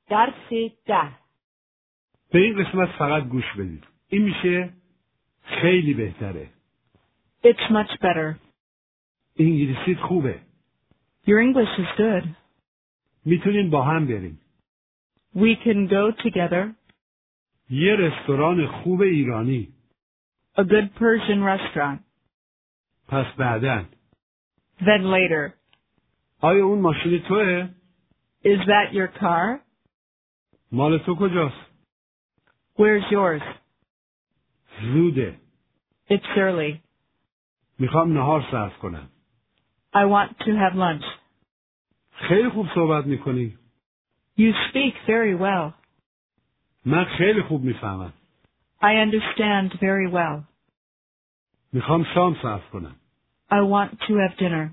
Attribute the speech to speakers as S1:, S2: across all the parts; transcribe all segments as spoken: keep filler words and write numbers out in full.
S1: درس ده.
S2: به این قسمت فقط گوش بدید. این میشه خیلی بهتره.
S1: It's much better.
S2: انگلیسیت خوبه.
S1: Your English is good.
S2: میتونین با هم بریم.
S1: We can go together.
S2: یه رستوران خوب ایرانی.
S1: A good Persian restaurant.
S2: پس بعداً.
S1: Then later.
S2: آیا اون ماشین توئه؟
S1: Is that your car?
S2: مال تو کجاست؟
S1: Where's yours?
S2: زوده.
S1: It's early.
S2: میخوام نهار صرف کنم.
S1: I want to have lunch.
S2: خیلی خوب صحبت میکنی.
S1: You speak very well.
S2: من خیلی خوب میفهمم.
S1: I understand very well.
S2: میخوام شام صرف کنم.
S1: I want to have dinner.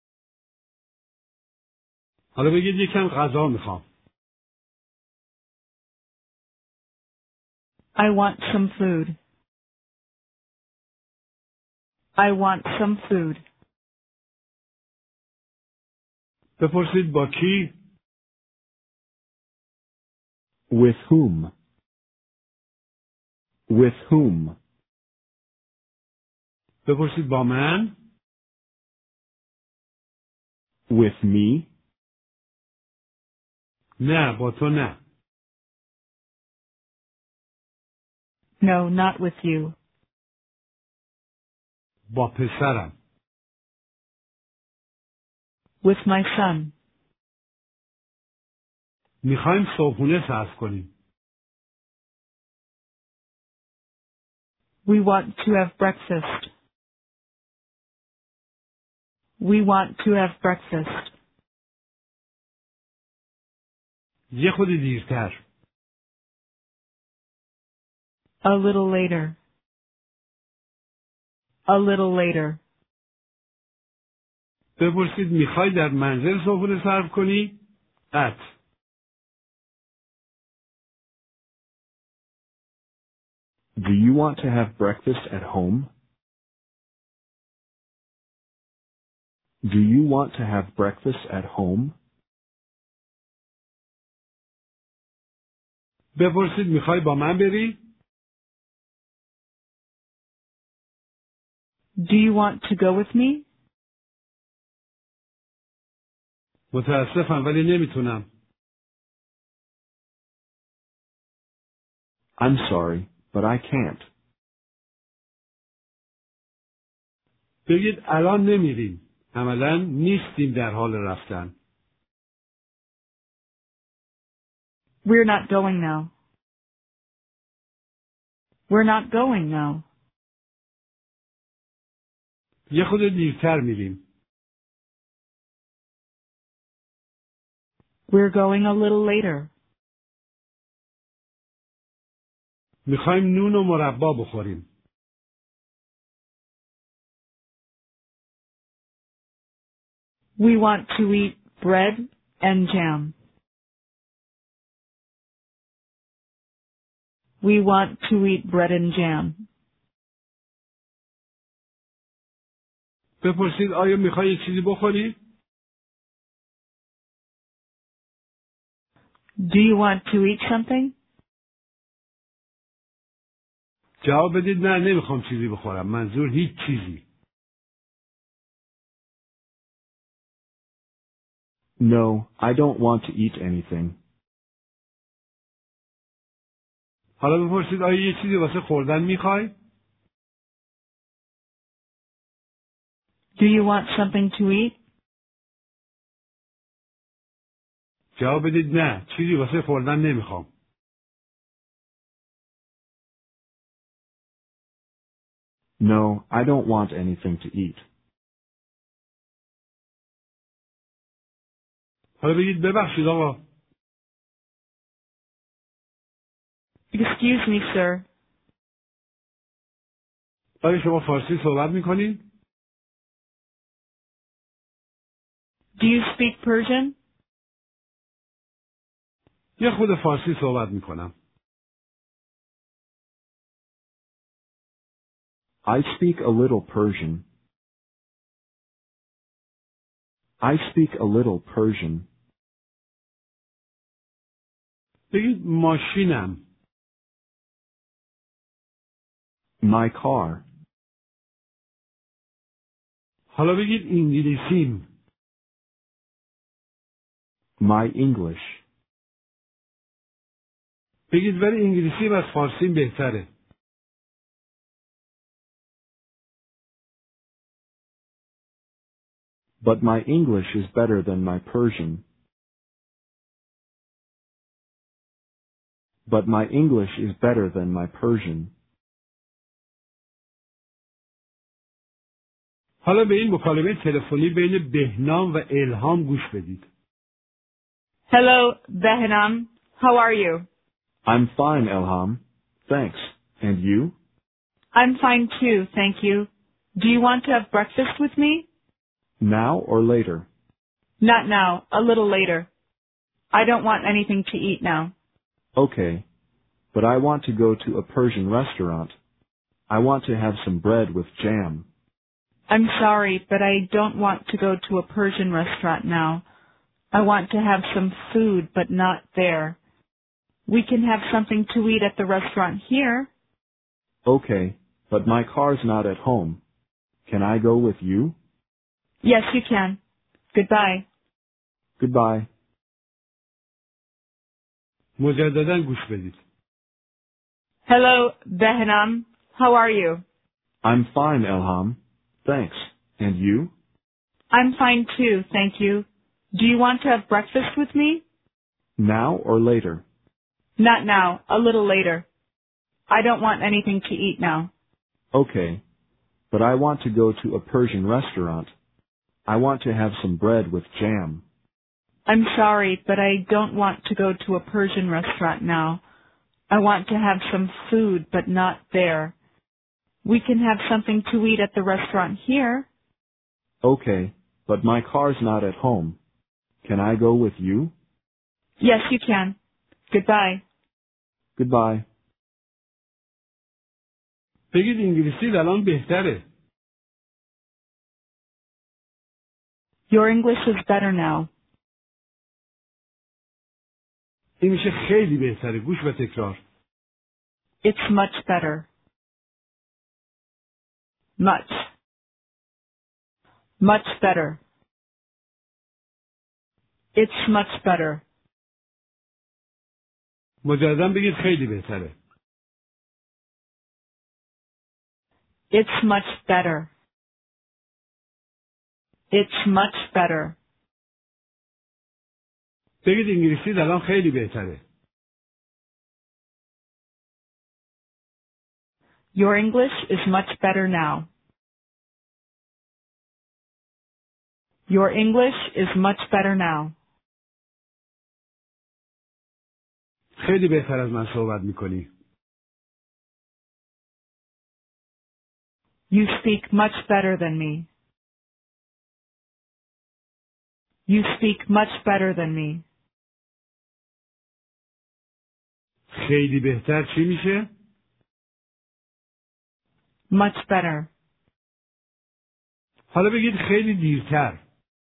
S2: حالا بگید یکم غذا میخوام.
S1: I want some food. I want some food.
S2: بپرسید با کی؟
S3: With whom? With whom?
S2: بپرسید با من؟
S3: With me?
S2: نه با تو نه.
S1: No, not with you.
S2: با پسرم.
S1: With my son.
S2: میخوایم صبحونه صرف کنیم.
S1: We want to have breakfast. We want to have breakfast.
S2: یه خود دیرتر.
S1: A little later. A little later.
S2: بپرسید میخوای در منزل صبحونه صرف کنی؟ at.
S3: Do you want to have breakfast at home? Do you want to have breakfast at home?
S2: بپرسید میخوای با من بری؟
S1: Do you want to go with me?
S2: متاسفم ولی نمیتونم.
S3: I'm sorry, but I can't.
S2: بگید الان نمیریم. عملاً نیستیم در حال رفتن.
S1: We're not going now. We're not going now.
S2: یه خود دیرتر میریم.
S1: We're going a little later.
S2: میخوایم نون و مربا بخوریم.
S1: We want to eat bread and jam. We want to eat bread and jam.
S2: بپرسید آیا میخوای یه چیزی بخوری؟
S1: Do you want to eat something?
S2: جواب بدید نه نمیخوام چیزی بخورم. منظور هیچ چیزی.
S3: No, I don't want to eat anything.
S2: حالا بپرسید آیا یه چیزی واسه خوردن میخوای؟
S1: Do you want something to eat?
S2: جواب بدید نه چیزی واسه خوردن نمیخوام.
S3: No, I don't want anything to eat.
S2: حالا بگید ببخشید آقا.
S1: Excuse me, sir.
S2: آیا شما فارسی صحبت میکنید؟
S1: Do you speak Persian?
S2: یه خود فارسی صحبت میکنم.
S3: I speak a little Persian. I speak a little Persian.
S2: بگید ماشینم.
S3: My car.
S2: حالا بگید انگلیسیم.
S3: My English.
S2: بگید ولی انگلیسیم از فارسیم بهتره.
S3: But my English is better than my Persian. But my English is better than my Persian.
S2: حالا به این مکالمه تلفنی بین بهنام و الهام گوش بدید.
S1: Hello, Behnam. How are you?
S3: I'm fine, Elham. Thanks. And you?
S1: I'm fine too, thank you. Do you want to have breakfast with me?
S3: Now or later?
S1: Not now, a little later. I don't want anything to eat now.
S3: Okay. But I want to go to a Persian restaurant. I want to have some bread with jam.
S1: I'm sorry, but I don't want to go to a Persian restaurant now. I want to have some food, but not there. We can have something to eat at the restaurant here.
S3: Okay, but my car's not at home. Can I go with you?
S1: Yes, you can. Goodbye.
S3: Goodbye.
S2: مجددا گوش بدید.
S1: Hello, Behnam. How are you?
S3: I'm fine, Elham. Thanks. And you?
S1: I'm fine too, thank you. Do you want to have breakfast with me?
S3: Now or later?
S1: Not now, a little later. I don't want anything to eat now.
S3: Okay. But I want to go to a Persian restaurant. I want to have some bread with jam.
S1: I'm sorry, but I don't want to go to a Persian restaurant now. I want to have some food, but not there. We can have something to eat at the restaurant here.
S3: Okay, but my car's not at home. Can I go with you?
S1: Yes, you can. Goodbye.
S3: Goodbye.
S2: بگید انگلیسی الان بهتره.
S1: Your English is better now.
S2: این میشه خیلی بهتره. گوش و تکرار.
S1: It's much better. Much. Much better. It's much better.
S2: مجددا بگید خیلی بهتره.
S1: It's much better. It's much better.
S2: بگید انگلیسی الان خیلی بهتره.
S1: Your English is much better now. Your English is much better now.
S2: خیلی بهتر از من صحبت میکنی.
S1: You speak much better than me. You speak much better than me.
S2: خیلی بهتر چی میشه؟
S1: Much better.
S2: حالا بگید خیلی دیرتر.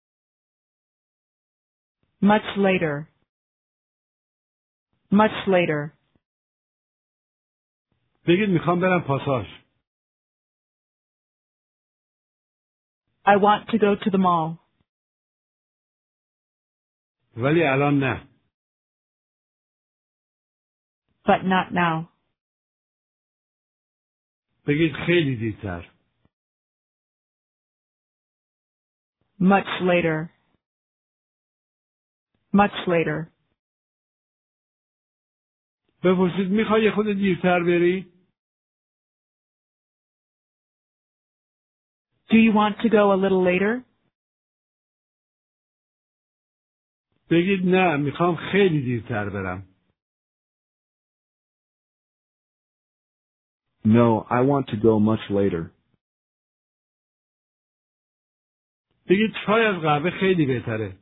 S1: Much later. Much later.
S2: بگید میخوام برم پاساژ.
S1: I want to go to the mall.
S2: ولی الان نه.
S1: But not now.
S2: بگید خیلی دیرتر.
S1: Much later. Much later.
S2: بپرسید میخوای یه خود دیرتر بری؟
S1: Do you want to go a little later?
S2: بگید نه میخوام خیلی دیرتر برم.
S3: No, I want to go much later.
S2: بگید چای از قهوه خیلی بهتره.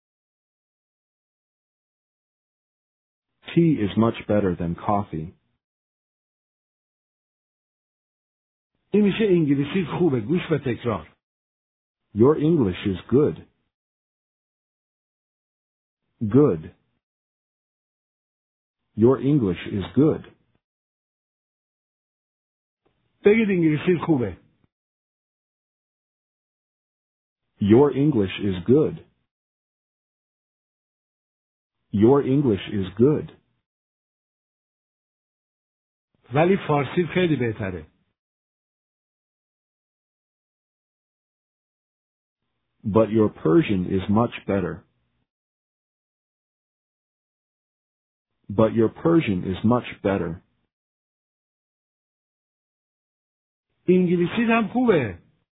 S3: Tea is much better than coffee.
S2: این میشه انگلیسی خوبه. گوش و تکرار.
S3: Your English is good. Good. Your English is good.
S2: بگید انگلیسی خوبه.
S3: Your English is good. Your English is good.
S2: ولی فارسی خیلی بهتره.
S3: But your Persian is much better. But your Persian is much better.
S2: انگلیسی هم خوبه.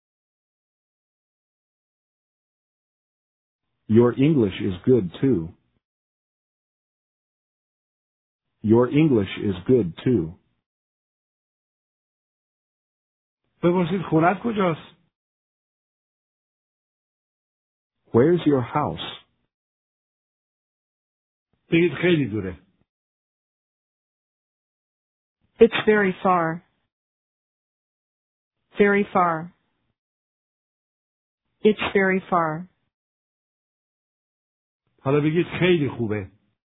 S3: Your English is good too. Your English is good too.
S2: بپرسید خونت کجاست؟
S3: Where's your house?
S2: بگید خیلی دوره.
S1: It's very far. Very far. It's very far.
S2: حالا بگید خیلی خوبه.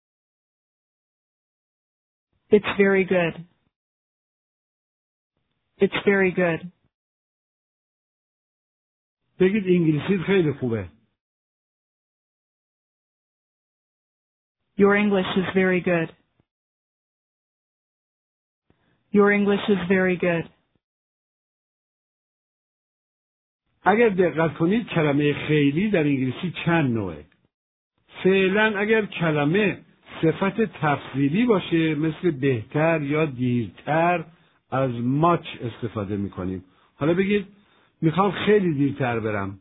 S1: It's very good. It's very good.
S2: بگید انگلیسی خیلی خوبه.
S1: Your English is very good. Your English is very good.
S2: اگر دقت کنید کلمه خیلی در انگلیسی چند نوعه. فعلا اگر کلمه صفت تفضیلی باشه مثل بهتر یا دیرتر از ماچ استفاده میکنیم. حالا بگید میخوام خیلی دیرتر برم.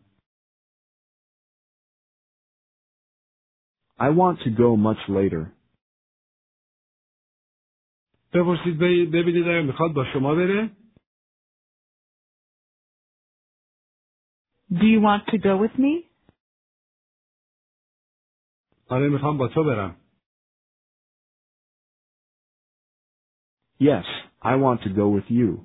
S3: I want to go much later.
S2: بپرسید ببینید اگر میخواد با شما بره.
S1: Do you want to go with me?
S2: آره میخوام با تو برم.
S3: Yes, I want to go with you.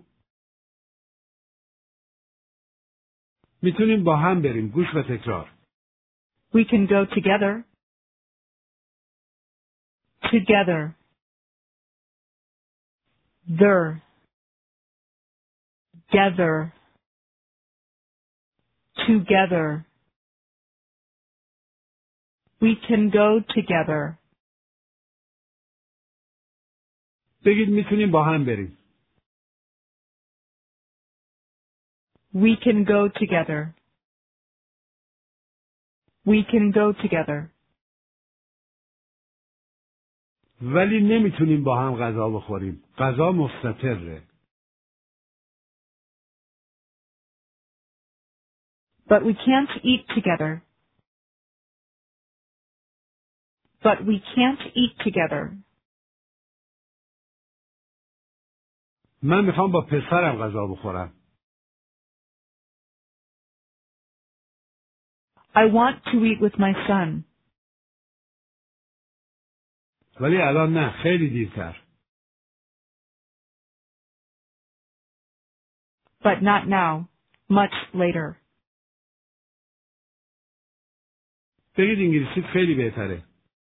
S2: میتونیم با هم بریم. گوش و تکرار.
S1: We can go together. Together. There. Together. Together. We can go together.
S2: بگید میتونیم با هم بریم.
S1: We can go together. We can go together.
S2: ولی نمیتونیم با هم غذا بخوریم. غذا مستتره.
S1: But we can't eat together. But we can't eat together.
S2: من میخوام با پسرم غذا بخورم.
S1: I want to eat with my son.
S2: ولی الان نه. خیلی دیرتر.
S1: But not now. Much later.
S2: بگید انگلیسی خیلی بهتره.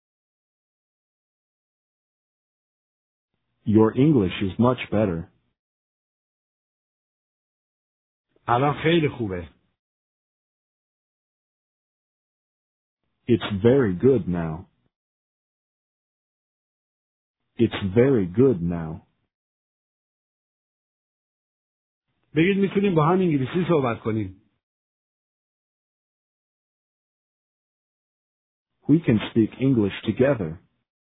S3: Your English is much better.
S2: الان خیلی خوبه.
S3: It's very good now. It's very good now.
S2: بگید میتونیم با هم انگلیسی صحبت کنیم.
S3: We can speak English together.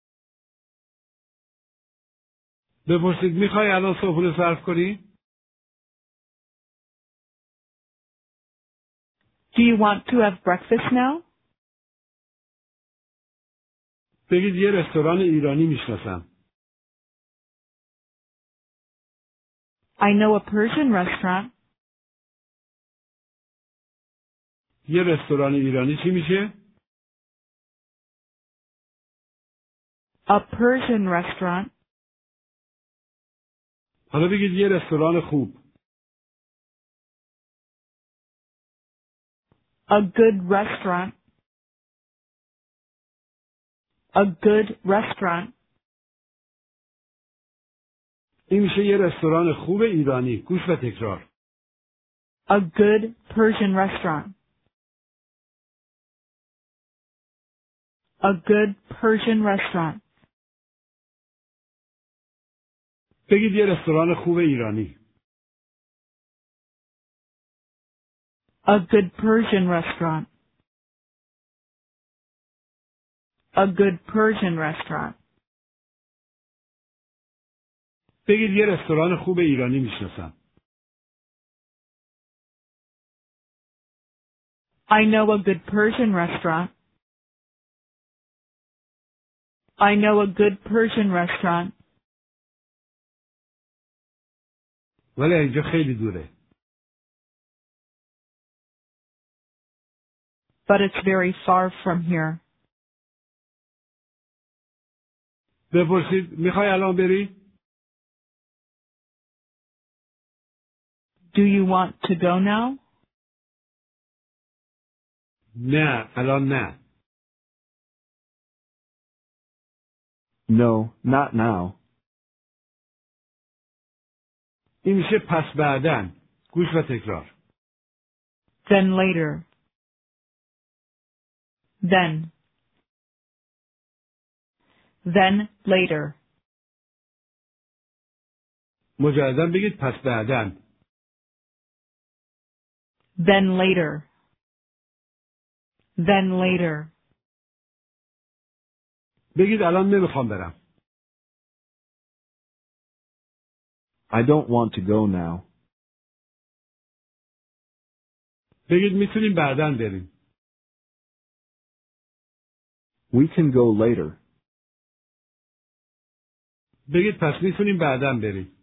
S2: بپرسید میخوای الان صبحونه صرف کنی؟
S1: Do you want to have breakfast now?
S2: بگید یه رستوران ایرانی میشناسم.
S1: I know a Persian restaurant.
S2: یه رستوران ایرانی چی میشه؟
S1: A Persian restaurant.
S2: حالا بگید یه رستوران خوب.
S1: A good restaurant. A good restaurant.
S2: این میشه یه رستوران خوب ایرانی. گوش و تکرار.
S1: A good Persian restaurant. A good Persian restaurant.
S2: بگید یه رستوران خوب ایرانی.
S1: A good Persian restaurant. A good Persian restaurant.
S2: بگید یه رستوران خوب ایرانی میشناسم.
S1: I know a good Persian restaurant. I know a good Persian restaurant.
S2: ولی اینجا خیلی دوره.
S1: But it's very far from here.
S2: بپرسید میخوای الان بری؟
S1: Do you want to go now?
S2: نه الان نه.
S3: No, not now.
S2: این میشه پس بعدن. گوش و تکرار.
S1: Then later. Then. Then later.
S2: مجددا بگید پس بعدن.
S1: Then later. Then later.
S2: بگید الان نمیخوام برم.
S3: I don't want to go now.
S2: بگید میتونیم بعداً بریم.
S3: We can go later.
S2: بگید پس میتونیم بعداً بریم.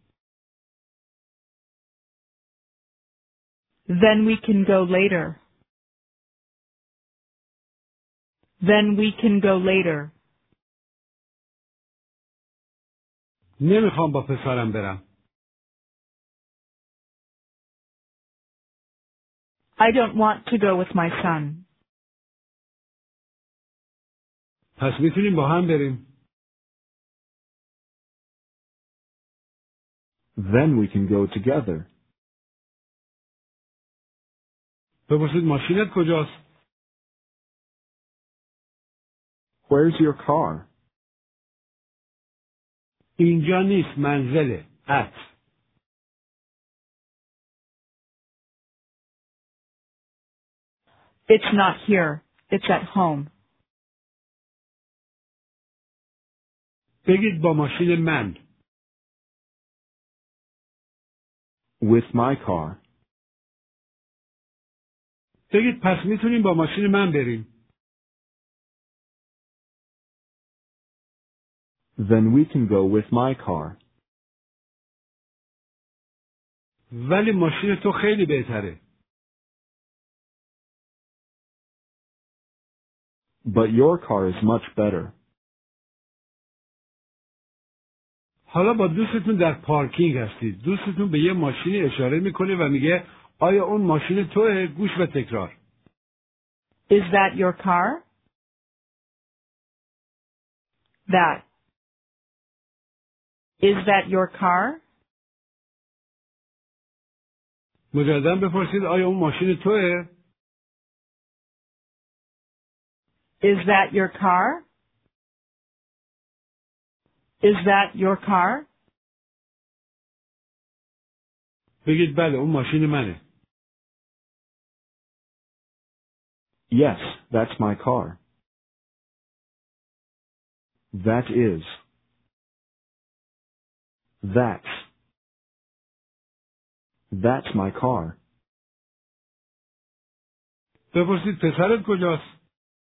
S1: Then we can go later. Then we can go later.
S2: نمیخوام با پسرم برم.
S1: I don't want to go with my son.
S2: پس میتونیم با هم بریم.
S3: Then we can go together.
S2: بپرسید ماشینت کجاست؟
S3: Where's your car?
S2: اینجا نیست، منزله. at.
S1: It's not here. It's at home.
S2: بگید با ماشین من.
S3: With my car.
S2: بگید پس میتونیم با ماشین من بریم.
S3: Then we can go with my car.
S2: ولی ماشین تو خیلی بهتره.
S3: But your car is much better.
S2: حالا با دوستتون در پارکینگ هستید. دوستتون به یه ماشینی اشاره میکنه و میگه آیا اون ماشین توه؟ گوش و تکرار.
S1: Is that your car? That. Is that your car?
S2: مجددا بپرسید آیا اون ماشین توه؟
S1: Is that your car? Is that your car?
S2: بگید بله اون ماشین منه.
S3: Yes, that's my car. That is. That's. That's my car.
S2: بپرسید پسرت کجاست؟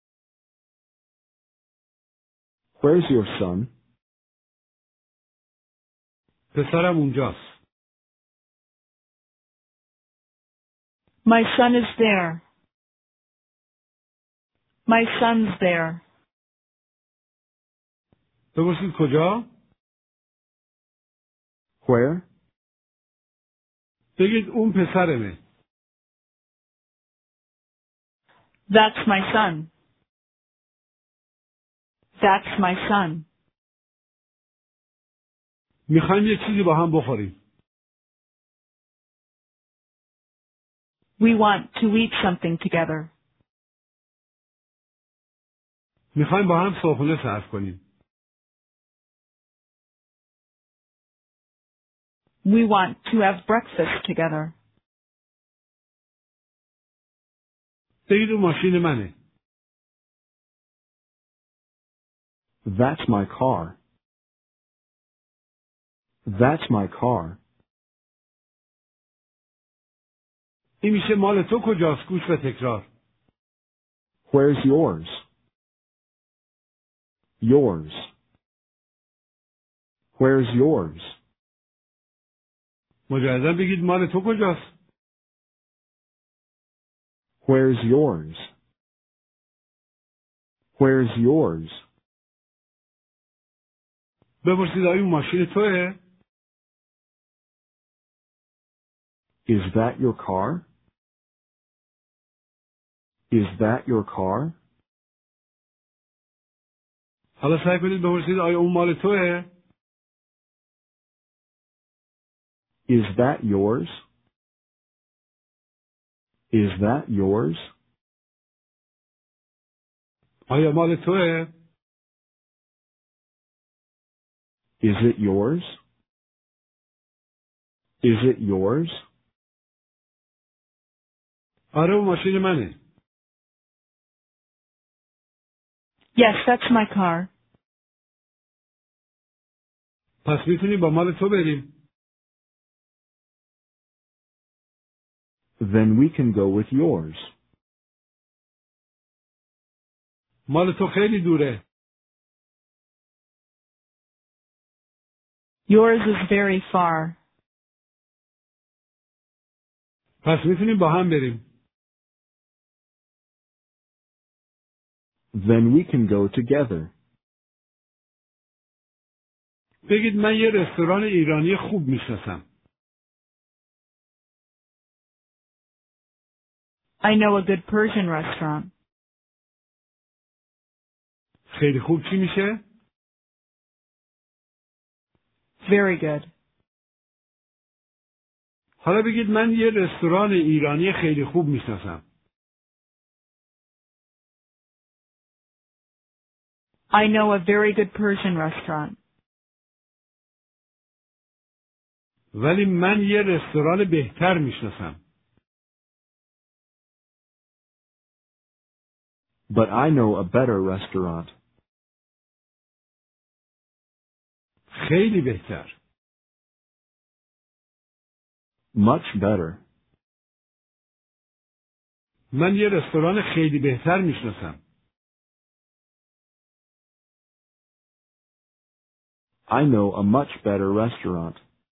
S3: Where's your son?
S2: پسرم اونجاست.
S1: My son is there. My son's there.
S2: بپرسید کجا؟
S3: Where?
S2: بگید اون پسرمه.
S1: That's my son. That's my son.
S2: میخوایم یه چیزی با هم بخوریم.
S1: We want to eat something together.
S2: میخوایم با هم صبحونه صرف کنیم.
S1: We want to have breakfast together.
S2: بگید اون ماشین منه.
S3: That's my car. That's my car.
S2: این میشه مال تو کجاست؟ گوش و تکرار.
S3: Where's yours? Yours. Where's yours?
S2: مجددا بگید مال تو کجاست؟
S3: Where's yours? Where's yours?
S2: بپرسید آیا اون ماشین توه؟
S3: Is that your car? Is that your car?
S2: حالا سعی کنید بپرسید آیا اون مال توه؟
S3: Is that yours? Is that yours?
S2: آیا مال توه؟
S3: Is it yours? Is it yours?
S2: آره اون ماشین منه.
S1: Yes, that's my car.
S2: پس میتونیم با مال تو بریم.
S3: Then we can go with yours.
S2: مال تو خیلی دوره.
S1: Yours is very far.
S2: پس میتونیم با هم بریم.
S3: Then we can go together.
S2: بگید من یه رستوران ایرانی خوب میشناسم.
S1: I know a good Persian restaurant.
S2: خیلی خوب چی میشه؟
S1: Very good.
S2: حالا بگید من یه رستوران ایرانی خیلی خوب میشناسم.
S1: I know a very good Persian restaurant.
S2: ولی من یه رستوران بهتر میشناسم.
S3: But I know a better restaurant.
S2: خیلی بهتر.
S3: Much better.
S2: من یه رستوران خیلی بهتر میشناسم.
S3: I know a much better restaurant.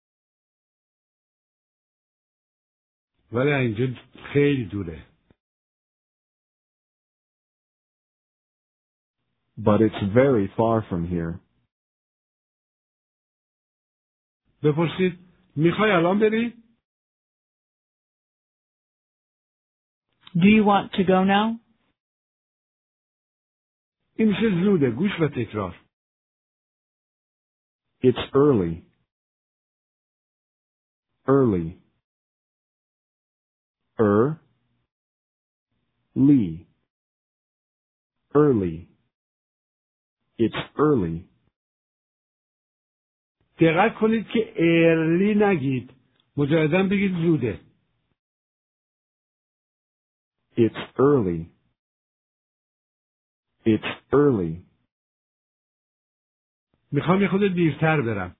S2: ولی اینجا خیلی دوره.
S3: But it's very far from here.
S2: بپرسید میخوای الان بری؟
S1: Do you want to go now?
S2: این میشه زوده. گوش و تکرار.
S3: It's early. Early. Er. Lee. Early. It's early.
S2: دقت کنید که ارلی نگید. مجددا بگید زوده.
S3: It's early. It's early.
S2: میخوام یه خود دیرتر برم.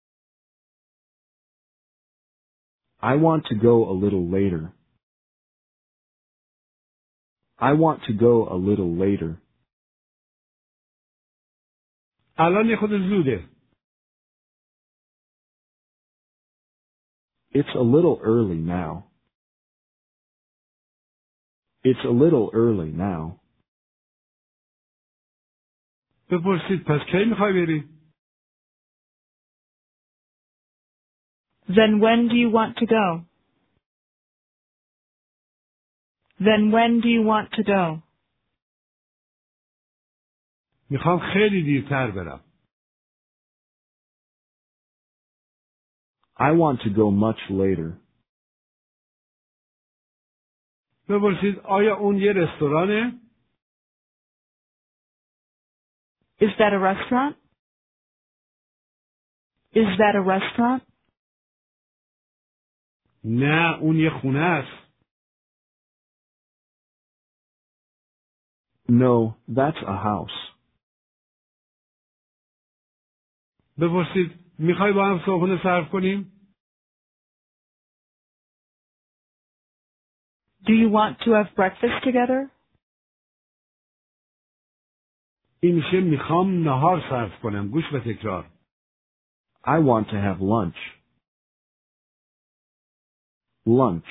S3: I want to go a little later. I want to go a little later.
S2: الان یه خود زوده.
S3: It's a little early now. It's a little early now.
S2: بپرسید پس کی میخوای بری؟
S1: Then when do you want to go? Then when do you want to go?
S2: میخوام خیلی دیرتر برم.
S3: I want to go much later.
S2: بپرسید آیا اون یه رستورانه؟
S1: Is that a restaurant? Is that a restaurant?
S2: نه اون یه خونه است.
S3: No, that's a house.
S2: بپرسید میخوای با هم صبحونه صرف کنیم؟
S1: Do you want to have breakfast together?
S2: این میشه میخوام نهار صرف کنم. گوش به تکرار.
S3: I want to have lunch. Lunch.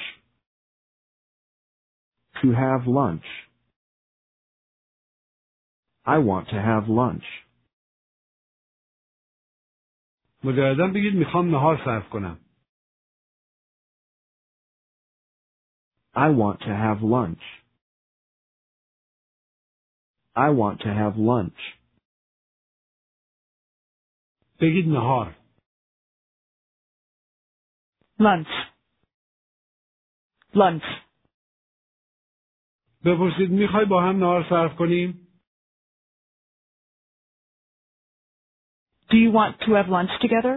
S3: To have lunch. I want to have lunch.
S2: مجددا بگید میخوام نهار صرف کنم.
S3: I want to have lunch. I want to have lunch.
S2: بگید نهار.
S1: Lunch. Lunch.
S2: بپرسید میخوای با هم نهار صرف کنیم؟
S1: Do you want to have lunch together?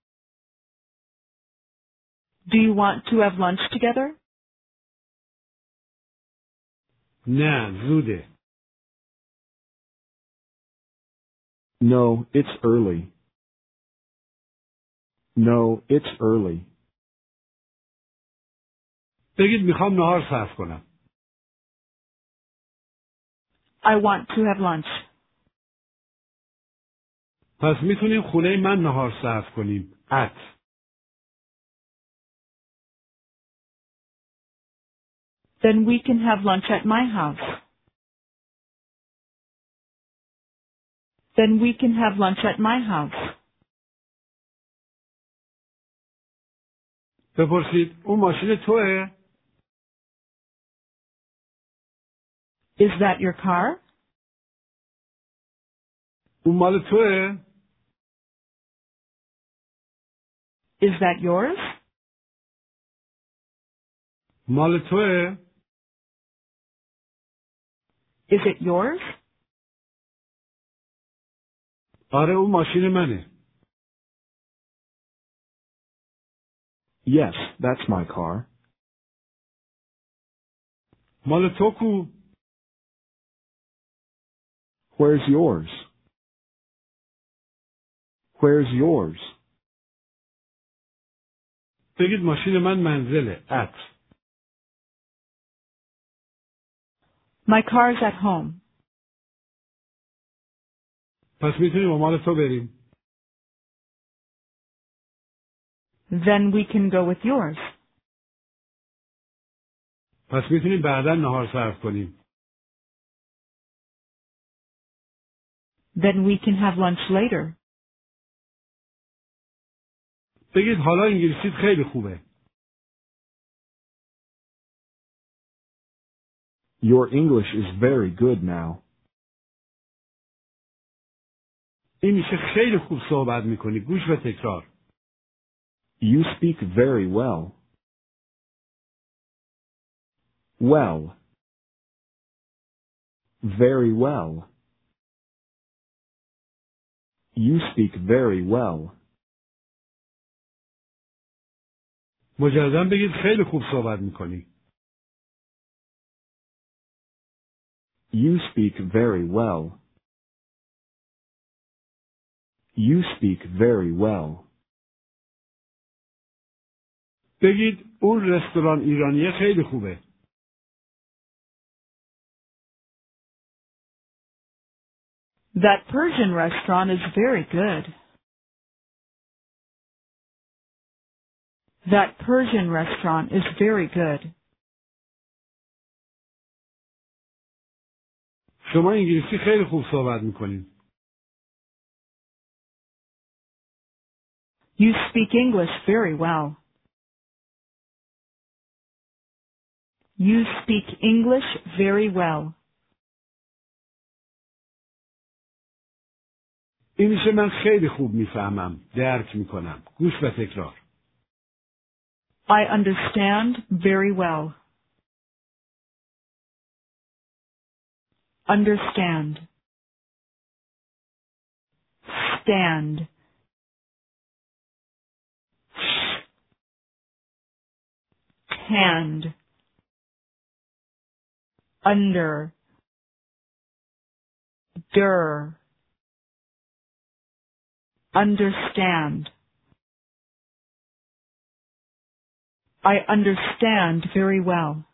S1: Do you want to have lunch together?
S2: نه زوده.
S3: No, it's early. No, it's early.
S2: بگید میخوام نهار صرف کنم.
S1: I want to have lunch.
S2: پس میتونیم خونه من نهار صرف کنیم. at.
S1: Then we can have lunch at my house. Then we can have lunch at my house.
S2: بپرسید اون ماشین توئه؟
S1: Is that your car?
S2: اون مال توئه؟
S1: Is that yours?
S2: مال توئه؟
S1: Is it yours?
S2: آره اون ماشین منه.
S3: Yes, that's my car.
S2: مال تو کو؟
S3: Where's yours? Where's yours?
S2: بگید ماشین من منزله. at.
S1: My car's at home.
S2: پس میتونیم با مال تو بریم.
S1: Then we can go with yours.
S2: پس میتونیم بعدا نهار صرف کنیم.
S1: Then we can have lunch later.
S2: بگید حالا انگلیسیت خیلی خوبه.
S3: Your English is very good now.
S2: این میشه خیلی خوب صحبت میکنی. گوش و تکرار.
S3: You speak very well. Well. Very well. You speak very well.
S2: مجددا بگید خیلی خوب صحبت میکنی.
S3: You speak very well. You speak very well.
S2: بگید اون رستوران ایرانی خیلی خوبه.
S1: That Persian restaurant is very good. That Persian restaurant is very good.
S2: شما انگلیسی خیلی خوب صحبت میکنید.
S1: You speak English very well. You speak English very well.
S2: این میشه من خیلی خوب میفهمم. درک میکنم. گوش و تکرار.
S1: I understand very well. Understand. Stand. Hand. Under. Der. Understand. I understand very well.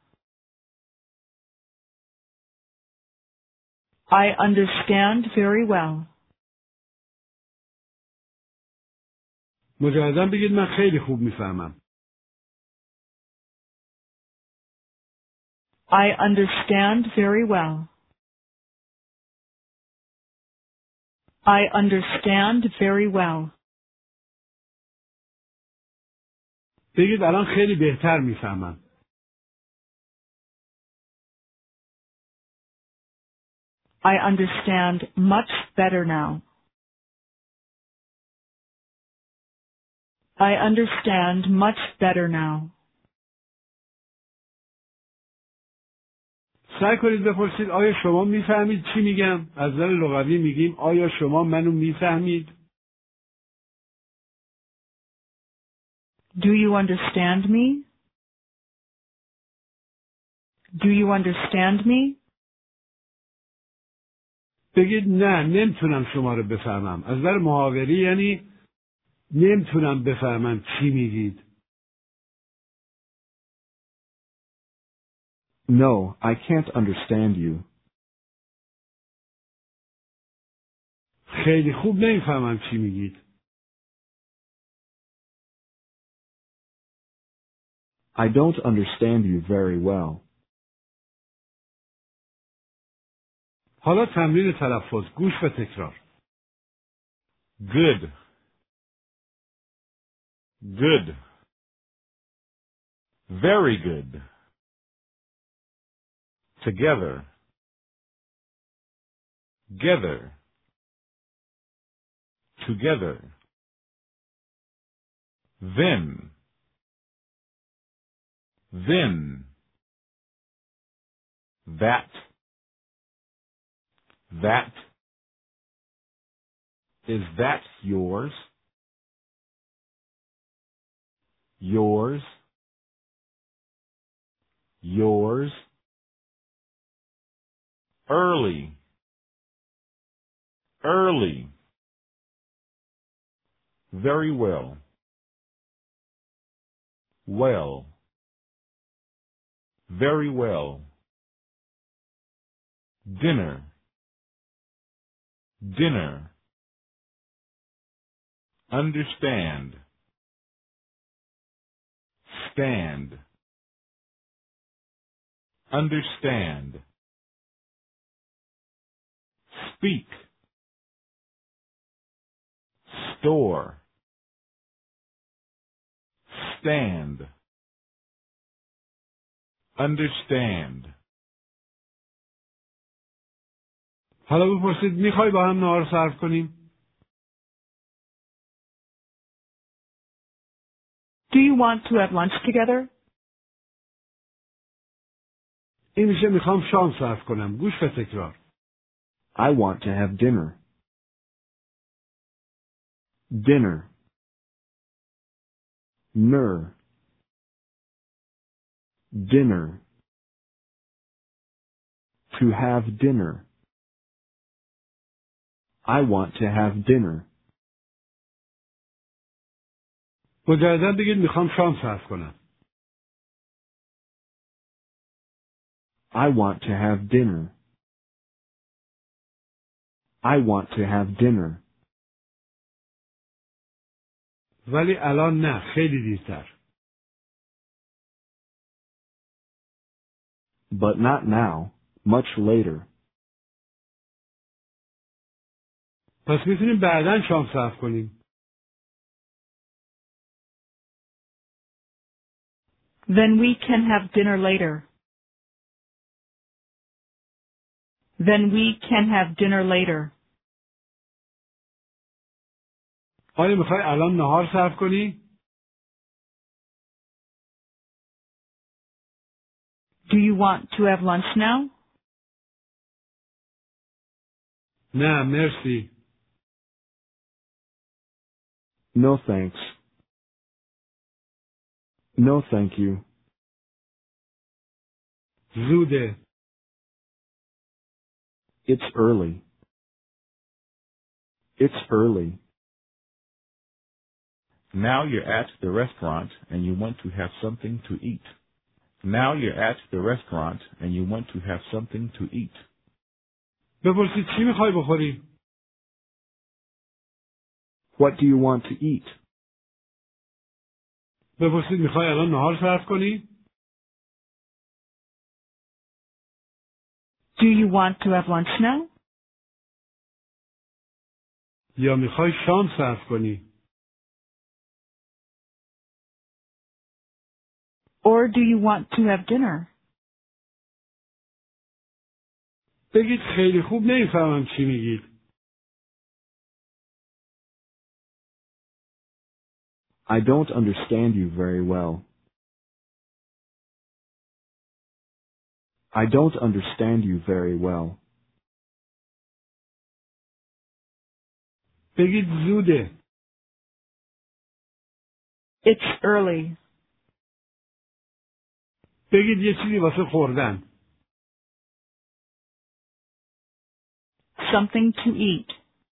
S1: I understand very well.
S2: مجددا بگید من خیلی خوب میفهمم.
S1: I understand very well. I understand very well.
S2: بگید الان خیلی بهتر میفهمم.
S1: I understand much better now. I understand much better now.
S2: سعی کنید بپرسید آیا شما میفهمید چی میگم؟ از نظر لغوی میگیم آیا شما منو میفهمید؟
S1: Do you understand me? Do you understand me?
S2: بگید نه نمیتونم شما رو بفهمم. از نظر محاوری یعنی نمیتونم بفهمم چی میگید.
S3: No, I can't understand you.
S2: خیلی خوب نمیفهمم چی میگید.
S3: I don't understand you very well.
S2: حالا تمرین تلفظ. گوش و تکرار.
S4: Good. Good. Very good. Together. Gather. Together. Then. Then. That. That. Is that yours? Yours. Yours. Early. Early. Very well. Well. Very well. Dinner. Dinner. Understand. Stand. Understand. Speak. Store. Stand. Understand.
S2: حالا بپرسید میخوای با هم نهار صرف کنیم؟
S1: Do you want to have lunch together?
S2: این میشه میخوام شام صرف کنم. گوش و تکرار.
S3: I want to have dinner. Dinner. Ner. Dinner. To have dinner. I want to have dinner.
S2: مجددا بگید میخوام شام صرف کنم.
S3: I want to have dinner. I want to have dinner.
S2: ولی الان نه. خیلی دیرتر.
S3: But not now, much later.
S2: پس میتونیم بعداً شام صرف کنیم.
S1: Then we can have dinner later. Then we can have dinner later.
S2: آیا میخوای الان نهار صرف کنی؟
S1: Do you want to have lunch now?
S2: نه مرسی.
S3: No thanks. No thank you.
S2: زوده.
S3: It's early. It's early.
S4: Now you're at the restaurant and you want to have something to eat. Now you're at the restaurant and you want to have something to eat.
S2: بپرسید چی میخوای بخوری؟
S3: What do you want to eat?
S2: بپرسید میخوای الان نهار صرف کنی؟
S1: Do you want to have lunch now?
S2: یا میخوای شام صرف کنی؟
S1: Or do you want to have dinner?
S2: بگید خیلی خوب نمیفهمم چی میگید.
S3: I don't understand you very well. I don't understand you very well.
S2: بگید زوده.
S1: It's early.
S2: بگید یه چیزی واسه خوردن.
S1: Something to eat.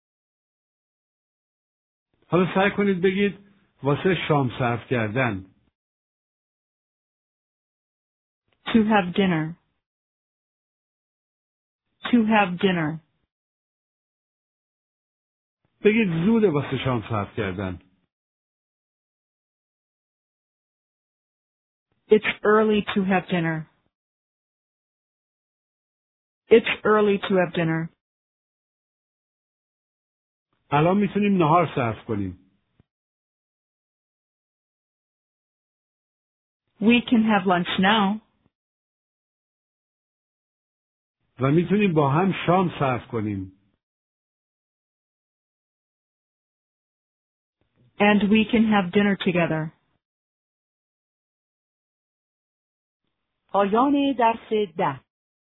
S2: حالا سعی کنید بگید واسه شام صرف کردن.
S1: To have dinner. To have dinner.
S2: بگید زوده واسه شام صرف کردن.
S1: It's early to have dinner. It's early to have dinner.
S2: الان میتونیم نهار صرف کنیم.
S1: We can have lunch now.
S2: و میتونیم با هم شام صرف کنیم.
S1: And we can have dinner together.
S5: پایان درس ده.